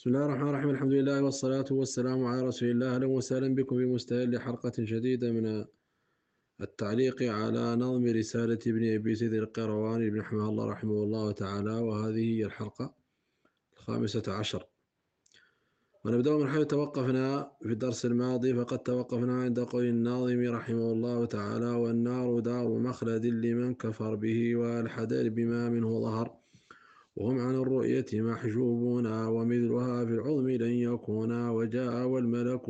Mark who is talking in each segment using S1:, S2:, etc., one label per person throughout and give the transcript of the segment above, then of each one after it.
S1: بسم الله الرحمن الرحيم. الحمد لله والصلاة والسلام على رسول الله. أهلا وسهلا بكم في مستهل حلقة جديدة من التعليق على نظم رسالة ابن أبي زيد القيرواني رحمه الله تعالى، وهذه هي الحلقة 15. ونبدأ من حيث توقفنا في الدرس الماضي، فقد توقفنا عند قول الناظم رحمه الله تعالى: والنار دار مخلد لمن كفر به والحد بما منه ظهر، وهم عن الرؤية محجوبون، ومثلها في العظم لن يكونا، وجاء والملك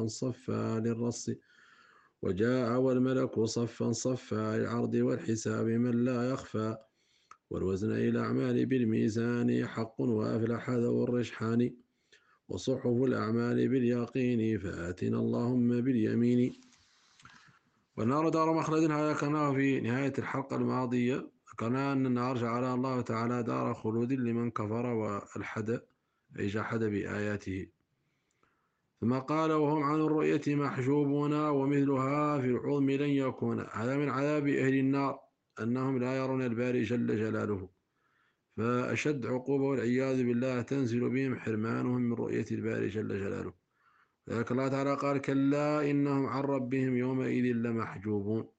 S1: صفا صفا للعرض والحساب من لا يخفى، والوزن إلى الأعمال بالميزان حق، وأفلح ذو الرجحان، وصحف الأعمال باليقين، فآتنا اللهم باليمين. والنار دار مخلد، هذا ذكرناه في نهاية الحلقة الماضية. ذكرنا أن النار جعلها الله تعالى دار خلود لمن كفر والحد، أي جحد بآياته. ثم قال: وهم عن الرؤية محجوبون، ومثلها في العظم لن يكون. هذا من عذاب أهل النار، أنهم لا يرون الباري جل جلاله، فأشد عقوبة والعياذ بالله تنزل بهم حرمانهم من رؤية الباري جل جلاله. لذلك الله تعالى قال: كلا إنهم عن ربهم يومئذ لمحجوبون.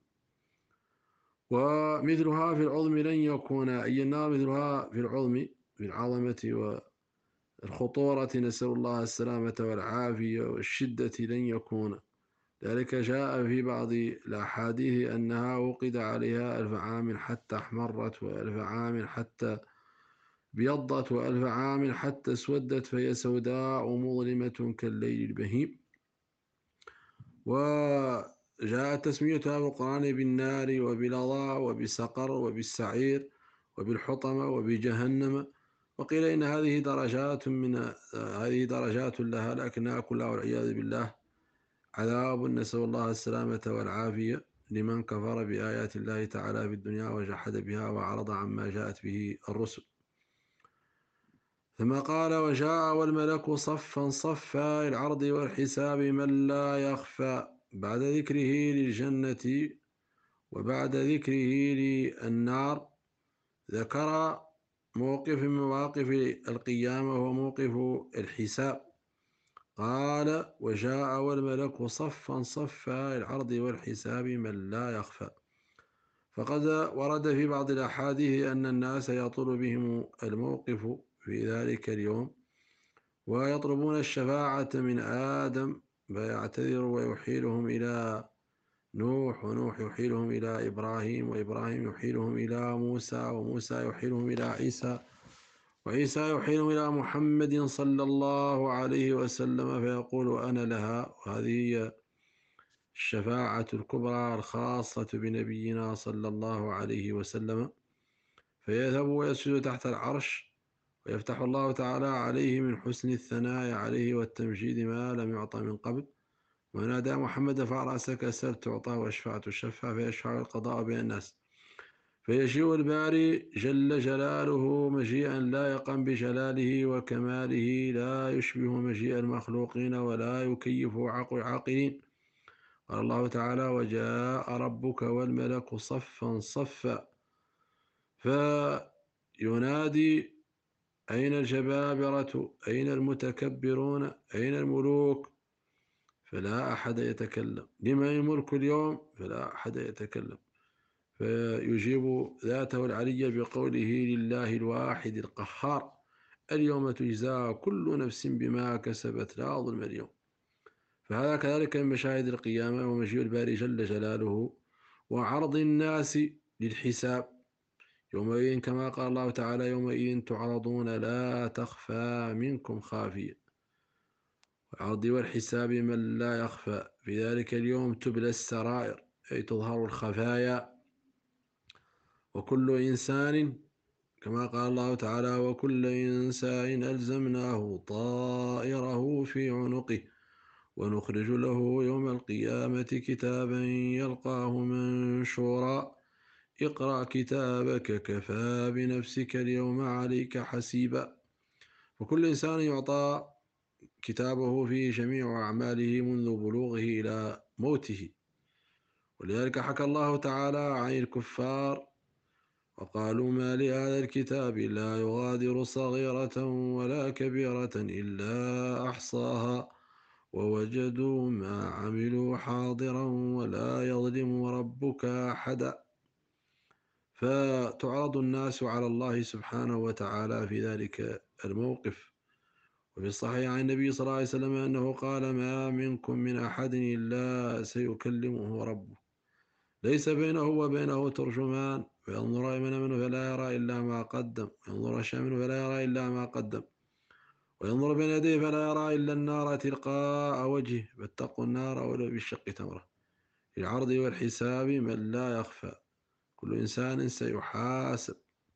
S1: ومثلها في العظم لن يكون، أي النار مثلها في العظم، في العظمة والخطورة، نسأل الله السلامة والعافية والشدة، لن يكون. ذلك جاء في بعض الأحاديث أنها وقد عليها 1000 عام حتى احمرت، و1000 عام حتى بيضت، و1000 عام حتى اسودت، فهي سوداء مظلمة كالليل البهيم. وجاء تسميتها في القرآن بالنار وباللظى وبسقر وبالسعير وبالحطمة وبجهنم. وقيل إن هذه درجات لها، لكنها كلها والعياذ بالله عذاب، نسأل الله السلامة والعافية، لمن كفر بآيات الله تعالى في الدنيا وجحد بها وعرض عما جاءت به الرسل. ثم قال: وجاء والملك صفا صفا العرض والحساب من لا يخفى. بعد ذكره للجنة وبعد ذكره للنار، ذكر موقف من مواقف القيامة وموقف الحساب. قال: وجاء والملك صفا صفا العرض والحساب من لا يخفى. فقد ورد في بعض الأحاديث أن الناس يطول بهم الموقف في ذلك اليوم، ويطلبون الشفاعة من آدم فيعتذر ويحيلهم إلى نوح، ونوح يحيلهم إلى إبراهيم، وإبراهيم يحيلهم إلى موسى، وموسى يحيلهم إلى عيسى، وعيسى يحيلهم إلى محمد صلى الله عليه وسلم، فيقول: أنا لها. وهذه هي الشفاعة الكبرى الخاصة بنبينا صلى الله عليه وسلم. فيذهب ويسجد تحت العرش، ويفتح الله تعالى عليه من حسن الثناء عليه والتمجيد ما لم يعطى من قبل، ونادى محمد: فرأسك سل تعطى، واشفع تشفع، فيشفع القضاء بين الناس. فيجيء الباري جل جلاله مجيئا لائقا بجلاله وكماله، لا يشبه مجيء المخلوقين ولا يكيفه عقل العاقلين. قال الله تعالى: وجاء ربك والملك صفا صفا. فينادي: أين الجبابرة؟ أين المتكبرون؟ أين الملوك؟ فلا أحد يتكلم. لمن الملك اليوم؟ فلا أحد يتكلم. فيجيب ذاته العلي بقوله: لله الواحد القهار، اليوم تجزى كل نفس بما كسبت لا ظلم اليوم. فهذا كذلك من مشاهد القيامة ومجيء الباري جل جلاله وعرض الناس للحساب يومئذ، كما قال الله تعالى: يومئذ تعرضون لا تخفى منكم خافية. والعرض والحساب من لا يخفى. في ذلك اليوم تبلى السرائر، أي تظهر الخفايا. وكل إنسان، كما قال الله تعالى: وكل إنسان ألزمناه طائره في عنقه، ونخرج له يوم القيامة كتابا يلقاه منشورا، اقرأ كتابك كفى بنفسك اليوم عليك حسيبا. وكل إنسان يعطى كتابه فيه جميع أعماله منذ بلوغه إلى موته. ولذلك حكى الله تعالى عن الكفار وقالوا ما لهذا الكتاب لا يغادر صغيرة ولا كبيرة إلا أحصاها ووجدوا ما عملوا حاضرا ولا يظلم ربك أحدا. فتعرض الناس على الله سبحانه وتعالى في ذلك الموقف. وفي الصحيح عن النبي صلى الله عليه وسلم أنه قال ما منكم من أحد إلا سيكلمه ربه ليس بينه وبينه ترجمان فينظر أيمن منه فلا يرى إلا ما قدم وينظر أشأم منه فلا يرى إلا ما قدم وينظر بين يديه فلا يرى إلا النار تلقاء وجهه فاتقوا النار ولو بالشق تمرة في العرض والحساب من لا يخفى كل إنسان سيحاسب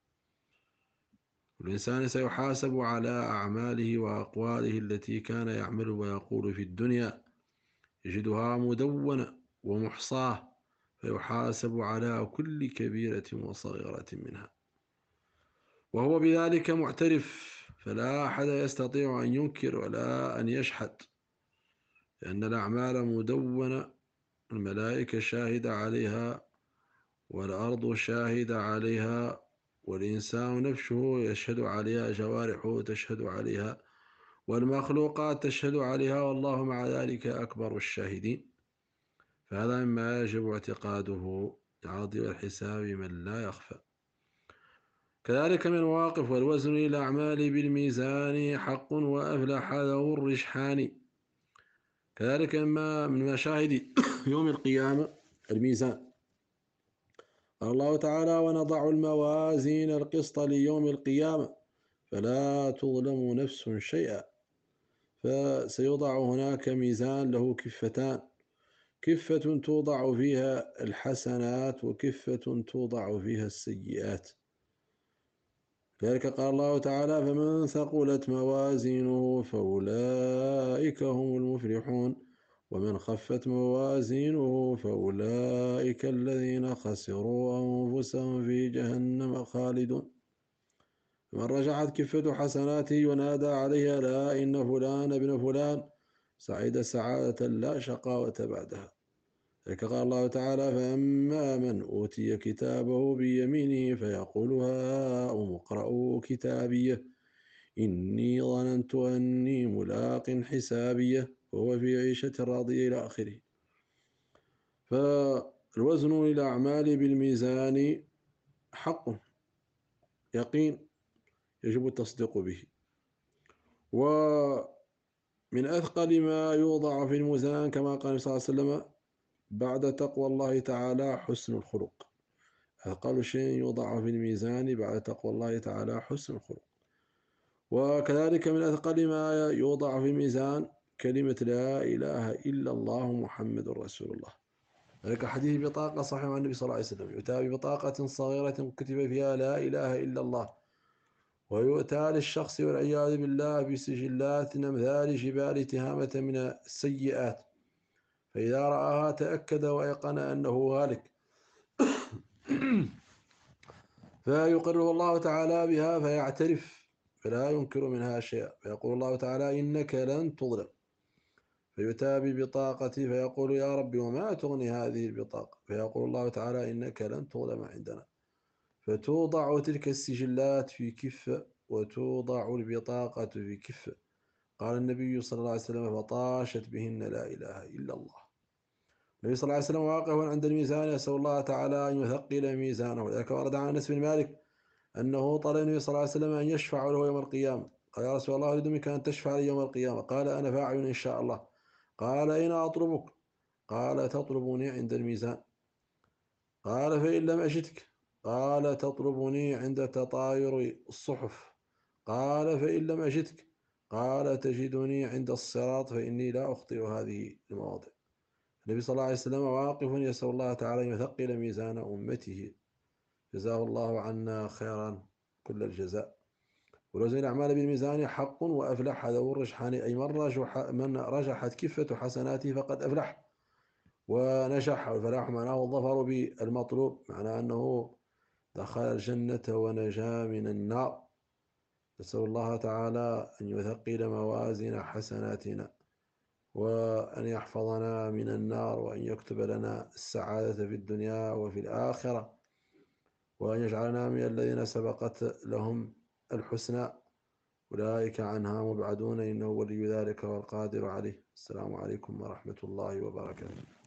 S1: كل إنسان سيحاسب على أعماله وأقواله التي كان يعمل ويقول في الدنيا يجدها مدونة ومحصاة فيحاسب على كل كبيرة وصغيرة منها وهو بذلك معترف فلا أحد يستطيع أن ينكر ولا أن يشحد لأن الأعمال مدونة الملائكة شاهدة عليها والأرض شاهدة عليها والإنسان نفسه يشهد عليها جوارحه تشهد عليها والمخلوقات تشهد عليها والله مع ذلك أكبر الشاهدين. فهذا مما يجب اعتقاده العرض والحساب من لا يخفى. كذلك من المواقف والوزن للأعمال بالميزان حق وأفلح ذو الرجحان. كذلك من مشاهد يوم القيامة الميزان. قال الله تعالى ونضع الموازين القسط ليوم القيامة فلا تظلم نفس شيئا. فسيوضع هناك ميزان له كفتان كفة توضع فيها الحسنات وكفة توضع فيها السيئات. ذلك قال الله تعالى فمن ثقلت موازينه فأولئك هم المفلحون ومن خفت موازينه فأولئك الذين خسروا أنفسهم في جهنم خالدون. من رجحت كفة حسناته ونادى عليها لا إن فلان ابن فلان سعيد سعادة لا شقاوة بعدها. ذلك قال الله تعالى فأما من أوتي كتابه بيمينه فيقول هاؤم اقرءوا كتابيه إني ظننت أني ملاق حسابيه وهو في عيشة راضية إلى آخره. فالوزن للأعمال بالميزان حق يقين يجب التصديق به. ومن أثقل ما يوضع في الميزان كما قال صلى الله عليه وسلم بعد تقوى الله تعالى حسن الخلق. أثقل شيء يوضع في الميزان بعد تقوى الله تعالى حسن الخلق. وكذلك من أثقل ما يوضع في الميزان كلمة لا إله إلا الله محمد رسول الله. ذلك حديث بطاقة صحيح عن النبي صلى الله عليه وسلم يؤتى ببطاقة صغيرة كتب فيها لا إله إلا الله ويؤتى للشخص والعياذ بالله بسجلات من أمثال جبال تهامة من السيئات فإذا رآها تأكد وأيقن أنه هالك فيقره الله تعالى بها فيعترف فلا ينكر منها شيئا فيقول الله تعالى إنك لن تظلم فيؤتى ببطاقته فيقول يا رب وما تغني هذه البطاقة فيقول الله تعالى إنك لن تظلم عندنا فتوضع تلك السجلات في كفة وتوضع البطاقة في كفة. قال النبي صلى الله عليه وسلم فطاشت بهن لا إله إلا الله. النبي صلى الله عليه وسلم واقف عند الميزان يسأل الله تعالى أن يثقل ميزانه. ولذلك ورد عن أنس بن مالك أنه طلب النبي صلى الله عليه وسلم أن يشفع له يوم القيامة. قال يا رسول الله أريد منك أن تشفع لي يوم القيامة. قال أنا فاعل إن شاء الله. قال أين أطلبك؟ قال تطلبني عند الميزان. قال فإن لم أجدك؟ قال تطلبني عند تطاير الصحف. قال فإن لم أجدك؟ قال تجدني عند الصراط فإني لا أخطئ هذه المواضع. النبي صلى الله عليه وسلم واقف يسأل الله تعالى أن يثقل ميزان أمته جزاه الله عنا خيرا كل الجزاء. ولوزن الأعمال بالميزان حق وأفلح ذو الرجحان أي من رجحت كفة حسناته فقد أفلح ونجح. والفلاح معناه الظفر بالمطلوب معناه أنه دخل الجنة ونجا من النار. نسأل الله تعالى أن يثقل موازين حسناتنا وأن يحفظنا من النار وأن يكتب لنا السعادة في الدنيا وفي الآخرة وأن يجعلنا من الذين سبقت لهم الحسنى أولئك عنها مبعدون إنه ولي ذلك والقادر عليه. السلام عليكم ورحمة الله وبركاته.